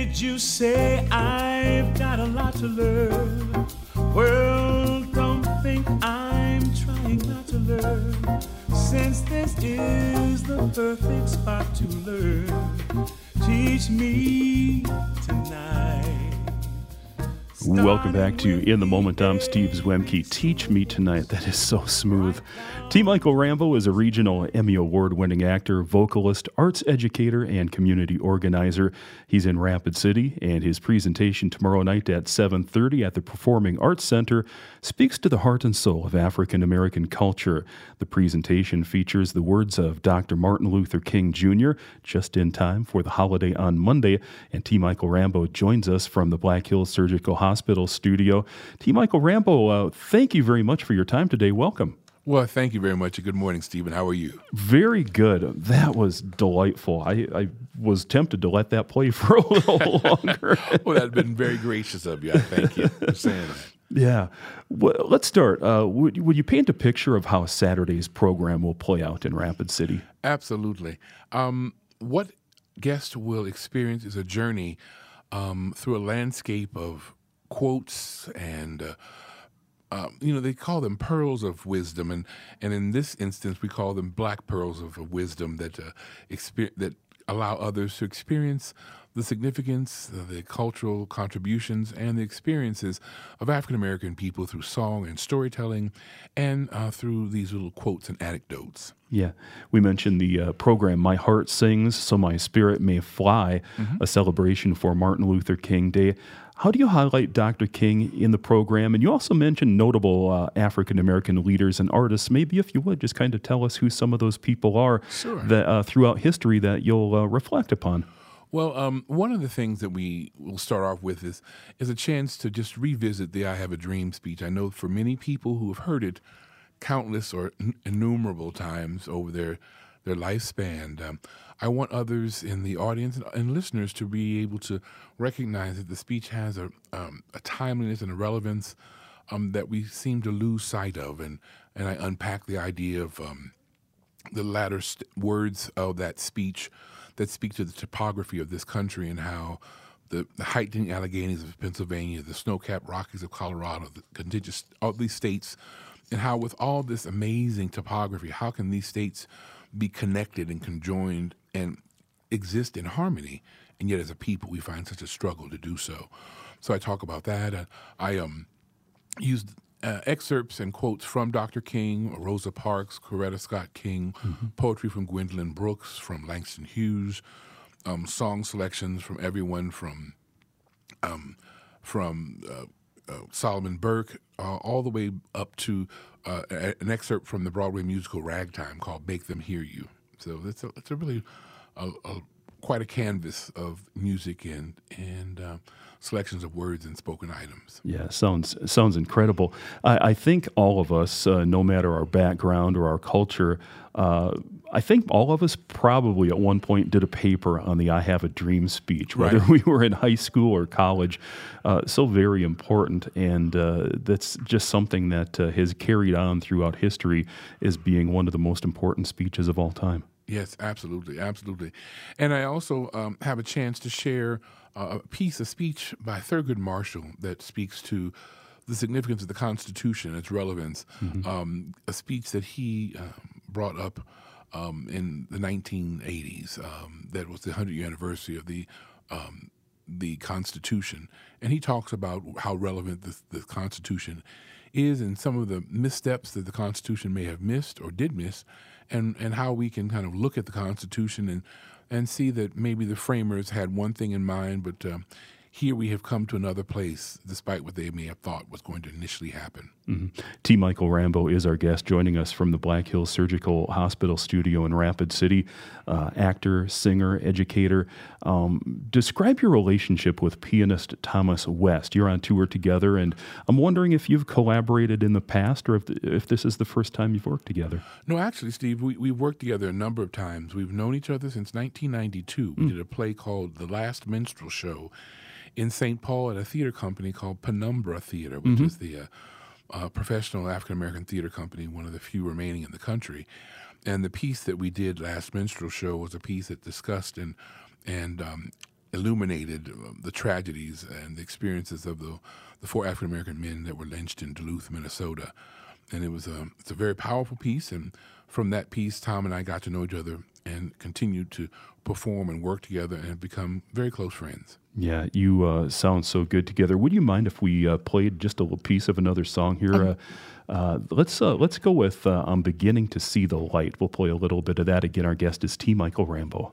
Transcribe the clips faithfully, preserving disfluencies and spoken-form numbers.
Did you say I've got a lot to learn? Well, don't think I'm trying not to learn, since this is the perfect spot to learn. Teach me tonight. Welcome back to In the Moment. I'm Steve Zwemke. Teach Me Tonight. That is so smooth. T. Michael Rambo is a regional Emmy Award-winning actor, vocalist, arts educator, and community organizer. He's in Rapid City, and his presentation tomorrow night at seven thirty at the Performing Arts Center speaks to the heart and soul of African-American culture. The presentation features the words of Doctor Martin Luther King Junior, just in time for the holiday on Monday, and T. Michael Rambo joins us from the Black Hills Surgical Hospital studio. T. Michael Rambo, uh, thank you very much for your time today. Welcome. Well, thank you very much. Good morning, Stephen. How are you? Very good. That was delightful. I, I was tempted to let that play for a little longer. Well, that's been very gracious of you. I thank you for saying that. Yeah. Well, let's start. Uh, would, would you paint a picture of how Saturday's program will play out in Rapid City? Absolutely. Um, what guests will experience is a journey um, through a landscape of quotes and uh, Um, you know, they call them pearls of wisdom, and, and in this instance, we call them black pearls of, of wisdom that uh, exper- that allow others to experience the significance, uh, the cultural contributions, and the experiences of African American people through song and storytelling, and uh, through these little quotes and anecdotes. Yeah. We mentioned the uh, program My Heart Sings, So My Spirit May Fly, mm-hmm. a celebration for Martin Luther King Day. How do you highlight Doctor King in the program? And you also mentioned notable uh, African-American leaders and artists. Maybe if you would, just kind of tell us who some of those people are sure. that uh, throughout history that you'll uh, reflect upon. Well, um, one of the things that we will start off with is is a chance to just revisit the I Have a Dream speech. I know for many people who have heard it countless or n- innumerable times over their, their lifespan, um, I want others in the audience and, and listeners to be able to recognize that the speech has a, um, a timeliness and a relevance um, that we seem to lose sight of. And, and I unpack the idea of um, the latter st- words of that speech that speak to the topography of this country and how the, the heightening Alleghenies of Pennsylvania, the snow-capped Rockies of Colorado, the contiguous, all these states, and how with all this amazing topography, how can these states be connected and conjoined and exist in harmony, and yet as a people we find such a struggle to do so. So I talk about that. Uh, I um, used uh, excerpts and quotes from Doctor King, Rosa Parks, Coretta Scott King, mm-hmm. poetry from Gwendolyn Brooks, from Langston Hughes, um, song selections from everyone from um, from uh, uh, Solomon Burke, uh, all the way up to uh, an excerpt from the Broadway musical Ragtime called "Make Them Hear You." So it's a, it's a really a, a, quite a canvas of music and and uh, selections of words and spoken items. Yeah, sounds sounds incredible. I, I think all of us, uh, no matter our background or our culture, uh, I think all of us probably at one point did a paper on the I Have a Dream speech, whether right. we were in high school or college. Uh, so very important, and uh, that's just something that uh, has carried on throughout history as being one of the most important speeches of all time. Yes, absolutely, absolutely. And I also um, have a chance to share uh, a piece, a speech by Thurgood Marshall that speaks to the significance of the Constitution, its relevance, mm-hmm. um, a speech that he uh, brought up um, in the nineteen eighties. Um, that was the hundredth year anniversary of the um, the Constitution. And he talks about how relevant the, the Constitution is and some of the missteps that the Constitution may have missed or did miss, and, and how we can kind of look at the Constitution and, and see that maybe the framers had one thing in mind, but um, here we have come to another place, despite what they may have thought was going to initially happen. Mm-hmm. T. Michael Rambo is our guest, joining us from the Black Hills Surgical Hospital studio in Rapid City. Uh, actor, singer, educator. Um, describe your relationship with pianist Thomas West. You're on tour together, and I'm wondering if you've collaborated in the past or if the, if this is the first time you've worked together. No, actually, Steve, we, we've worked together a number of times. We've known each other since nineteen ninety-two. We mm. did a play called The Last Minstrel Show in Saint Paul at a theater company called Penumbra Theater, which mm-hmm. is the uh, uh, professional African-American theater company, one of the few remaining in the country. And the piece that we did, Last Minstrel Show, was a piece that discussed and and um, illuminated uh, the tragedies and the experiences of the, the four African-American men that were lynched in Duluth, Minnesota. And it was a, it's a very powerful piece. And from that piece, Tom and I got to know each other and continued to perform and work together and have become very close friends. Yeah, you uh, sound so good together. Would you mind if we uh, played just a little piece of another song here? Um, Uh, uh, let's uh, let's go with uh, "I'm Beginning to See the Light." We'll play a little bit of that. Again, our guest is T. Michael Rambo.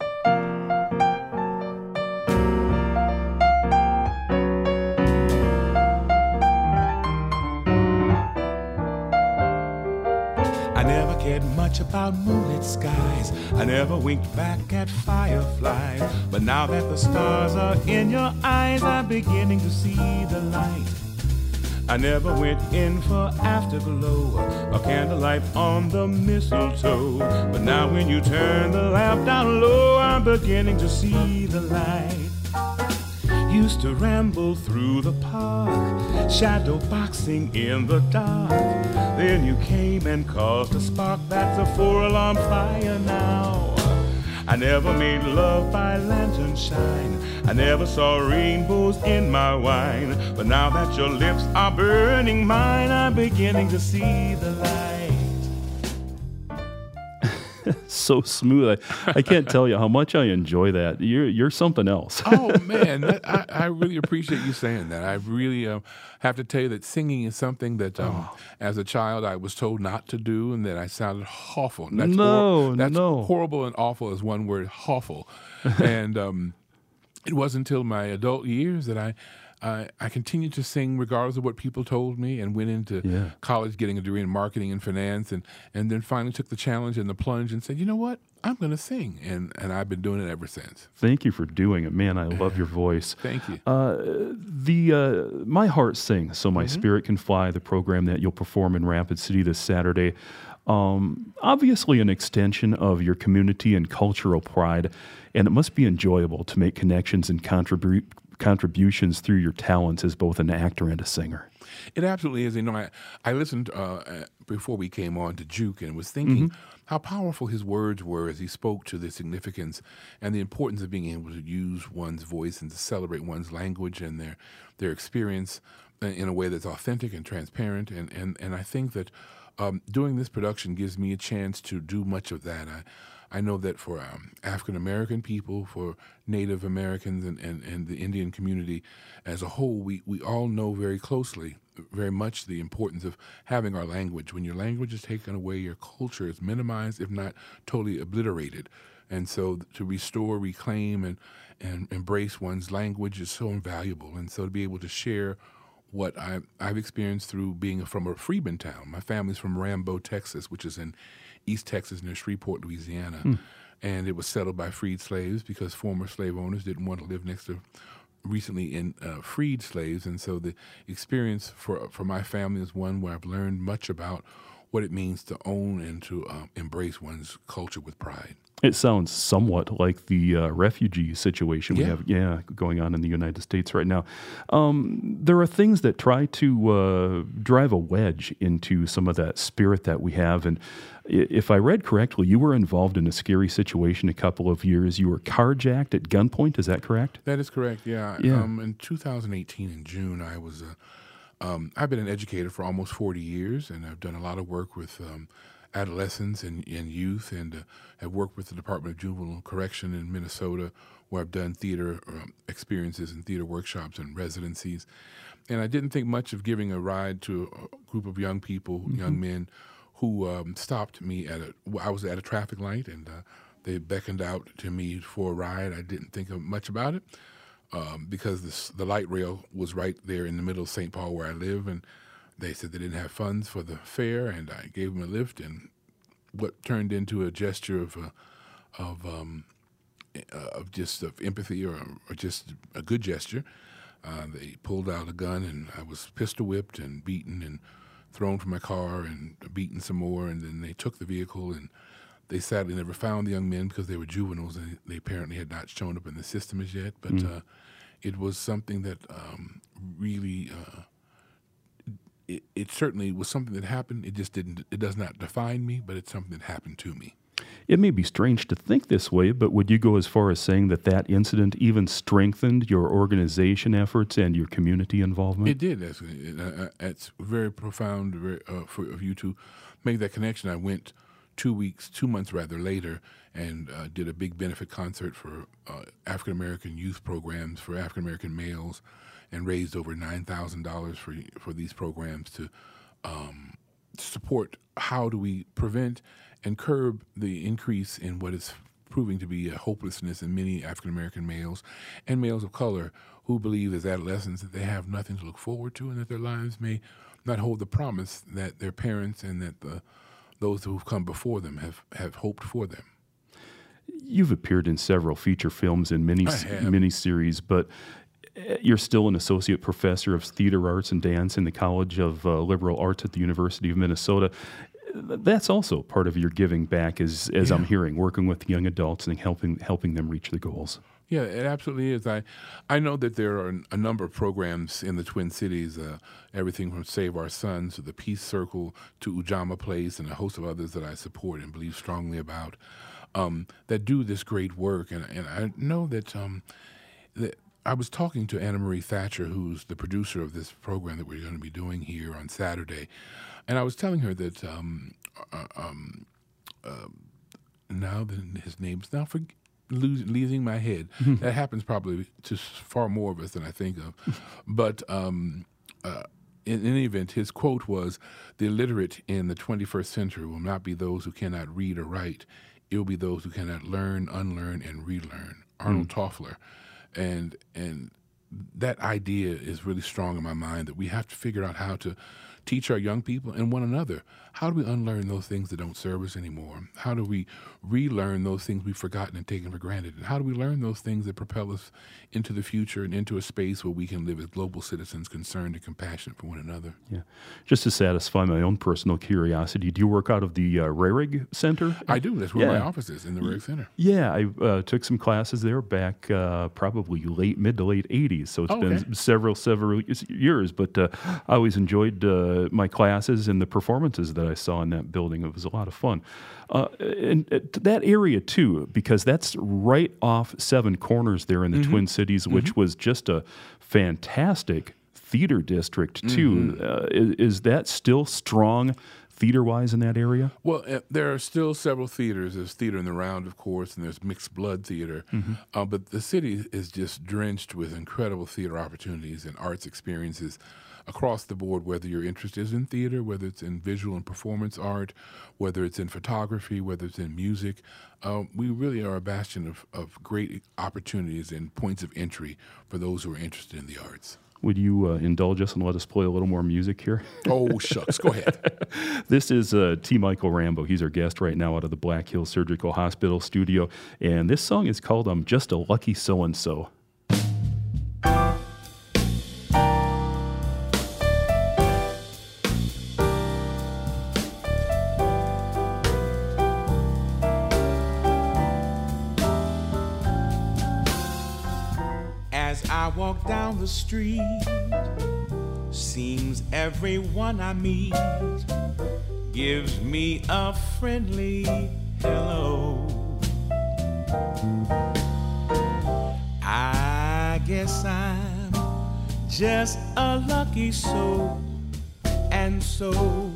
I never cared much about moonlit skies. I never winked back at fireflies. But now that the stars are in your eyes, I'm beginning to see the light. I never went in for afterglow, a candlelight on the mistletoe. But now when you turn the lamp down low, I'm beginning to see the light. Used to ramble through the park, shadow boxing in the dark. Then you came and caused a spark, that's a four-alarm fire now. I never made love by lantern shine. I never saw rainbows in my wine. But now that your lips are burning mine, I'm beginning to see the light. So smooth. I, I can't tell you how much I enjoy that. You're you're something else. Oh, man, that, I, I really appreciate you saying that. I really uh, have to tell you that singing is something that, um, oh. as a child, I was told not to do, and that I sounded awful. That's no, hor- that's no. horrible and awful is one word, awful. And um, it wasn't until my adult years that I I, I continued to sing regardless of what people told me, and went into Yeah. college getting a degree in marketing and finance, and, and then finally took the challenge and the plunge and said, you know what, I'm going to sing. And, and I've been doing it ever since. Thank you for doing it. Man, I love your voice. Thank you. Uh, the uh, My Heart Sings, So My Mm-hmm. Spirit Can Fly, the program that you'll perform in Rapid City this Saturday. Um, obviously an extension of your community and cultural pride, and it must be enjoyable to make connections and contribute contributions through your talents as both an actor and a singer. It absolutely is. You know, I, I listened uh, before we came on to Juke and was thinking Mm-hmm. how powerful his words were as he spoke to the significance and the importance of being able to use one's voice and to celebrate one's language and their their experience in a way that's authentic and transparent. And, and, and I think that um, doing this production gives me a chance to do much of that. I, I know that for um, African-American people, for Native Americans and, and, and the Indian community as a whole, we, we all know very closely, very much the importance of having our language. When your language is taken away, your culture is minimized, if not totally obliterated. And so to restore, reclaim, and, and embrace one's language is so invaluable. And so to be able to share what I, I've experienced through being from a freedman town. My family's from Rambo, Texas, which is in East Texas near Shreveport, Louisiana. Hmm. And it was settled by freed slaves because former slave owners didn't want to live next to recently in uh, freed slaves. And so the experience for for my family is one where I've learned much about what it means to own and to um, embrace one's culture with pride. It sounds somewhat like the uh, refugee situation we Yeah. have, yeah, going on in the United States right now. Um, there are things that try to uh, drive a wedge into some of that spirit that we have. And i- if I read correctly, you were involved in a scary situation a couple of years. You were carjacked at gunpoint. Is that correct? That is correct, yeah. Yeah. Um, in two thousand eighteen, in June, I was, uh, um, I've been an educator for almost forty years, and I've done a lot of work with um, adolescents and, and youth, and uh, have worked with the Department of Juvenile Correction in Minnesota, where I've done theater um, experiences and theater workshops and residencies. And I didn't think much of giving a ride to a group of young people, Mm-hmm. young men, who um, stopped me at a, I was at a traffic light, and uh, they beckoned out to me for a ride. I didn't think of much about it um, because this, the light rail was right there in the middle of Saint Paul where I live, and they said they didn't have funds for the fare, and I gave them a lift, and what turned into a gesture of uh, of um, uh, of just of empathy or, or just a good gesture. Uh, they pulled out a gun, and I was pistol whipped and beaten and thrown from my car and beaten some more, and then they took the vehicle, and they sadly never found the young men because they were juveniles and they apparently had not shown up in the system as yet. But Mm. uh, it was something that um, really. Uh, It, it certainly was something that happened. It just didn't. It does not define me, but it's something that happened to me. It may be strange to think this way, but would you go as far as saying that that incident even strengthened your organization efforts and your community involvement? It did. That's, it, uh, it's very profound very, uh, for of you to make that connection. I went two weeks, two months rather later, and uh, did a big benefit concert for uh, African American youth programs for African American males, and raised over nine thousand dollars for for these programs to um, support. How do we prevent and curb the increase in what is proving to be a hopelessness in many African American males and males of color who believe as adolescents that they have nothing to look forward to and that their lives may not hold the promise that their parents and that the those who've come before them have, have hoped for them. You've appeared in several feature films and mini miniseries, but you're still an associate professor of theater arts and dance in the College of uh, Liberal Arts at the University of Minnesota. That's also part of your giving back, as as yeah. I'm hearing, working with young adults and helping helping them reach their goals. Yeah, it absolutely is. I I know that there are a number of programs in the Twin Cities, uh, everything from Save Our Sons to the Peace Circle to Ujamaa Place and a host of others that I support and believe strongly about, um, that do this great work. And, and I know that, um, that I was talking to Anna Marie Thatcher, who's the producer of this program that we're going to be doing here on Saturday. And I was telling her that um, uh, um, uh, now that his name's now for, lose, losing my head. Mm-hmm. That happens probably to far more of us than I think of. But um, uh, in, in any event, his quote was, "The illiterate in the twenty-first century will not be those who cannot read or write. It will be those who cannot learn, unlearn, and relearn." Arnold mm. Toffler. And and that idea is really strong in my mind, that we have to figure out how to teach our young people and one another. How do we unlearn those things that don't serve us anymore? How do we relearn those things we've forgotten and taken for granted? And how do we learn those things that propel us into the future and into a space where we can live as global citizens, concerned and compassionate for one another? Yeah. Just to satisfy my own personal curiosity, do you work out of the uh, Rehrig Center? I do. That's where yeah. my office is, in the Rehrig Center. Yeah, I uh, took some classes there back uh, probably late, mid to late eighties, so it's oh, been okay. several, several years, but uh, I always enjoyed uh, my classes and the performances that I saw in that building. It was a lot of fun. Uh, and uh, that area, too, because that's right off Seven Corners there in the mm-hmm. Twin Cities, which mm-hmm. was just a fantastic theater district, too. Mm-hmm. Uh, is, is that still strong theater-wise in that area? Well, uh, there are still several theaters. There's Theater in the Round, of course, and there's Mixed Blood Theater. Mm-hmm. Uh, but the city is just drenched with incredible theater opportunities and arts experiences across the board, whether your interest is in theater, whether it's in visual and performance art, whether it's in photography, whether it's in music. Uh, we really are a bastion of, of great opportunities and points of entry for those who are interested in the arts. Would you uh, indulge us and let us play a little more music here? Oh, shucks. Go ahead. This is uh, T. Michael Rambo. He's our guest right now out of the Black Hills Surgical Hospital studio. And this song is called I'm Just a Lucky So-and-So. I walk down the street, seems everyone I meet gives me a friendly hello. I guess I'm just a lucky so and so.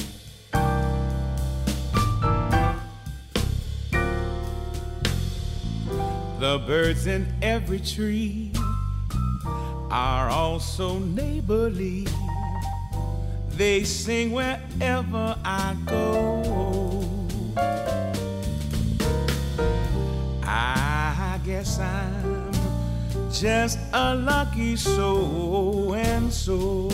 The birds in every tree are also neighborly. They sing wherever I go. I guess I'm just a lucky so and so.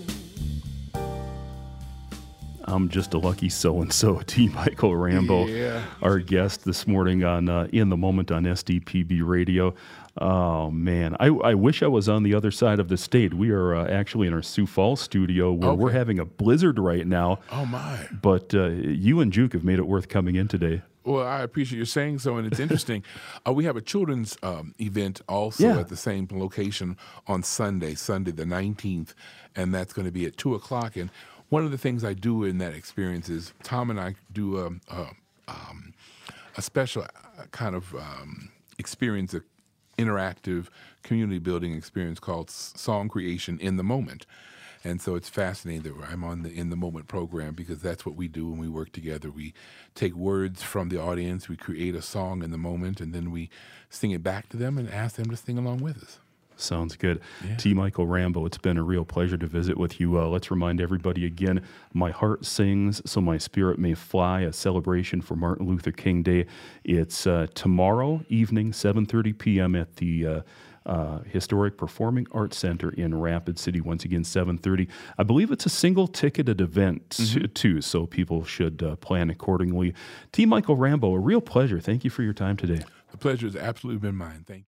I'm just a lucky so-and-so. T. Michael Rambo, yeah. our guest this morning on uh, In the Moment on S D P B Radio. Oh, man. I, I wish I was on the other side of the state. We are uh, actually in our Sioux Falls studio where okay. we're having a blizzard right now. Oh, my. But uh, you and Juke have made it worth coming in today. Well, I appreciate you saying so, and it's interesting. uh, we have a children's um, event also yeah. at the same location on Sunday, Sunday the nineteenth, and that's going to be at two o'clock. And one of the things I do in that experience is Tom and I do a, a, um, a special uh, kind of um, experience, an interactive community building experience called S- Song Creation in the Moment. And so it's fascinating that I'm on the In the Moment program because that's what we do when we work together. We take words from the audience, we create a song in the moment, and then we sing it back to them and ask them to sing along with us. Sounds good. Yeah. T. Michael Rambo, it's been a real pleasure to visit with you. Uh, let's remind everybody again, My Heart Sings So My Spirit May Fly, a celebration for Martin Luther King Day. It's uh, tomorrow evening, seven thirty p.m. at the uh, uh, Historic Performing Arts Center in Rapid City. Once again, seven thirty. I believe it's a single-ticketed event, mm-hmm. too, so people should uh, plan accordingly. T. Michael Rambo, a real pleasure. Thank you for your time today. The pleasure has absolutely been mine. Thank you.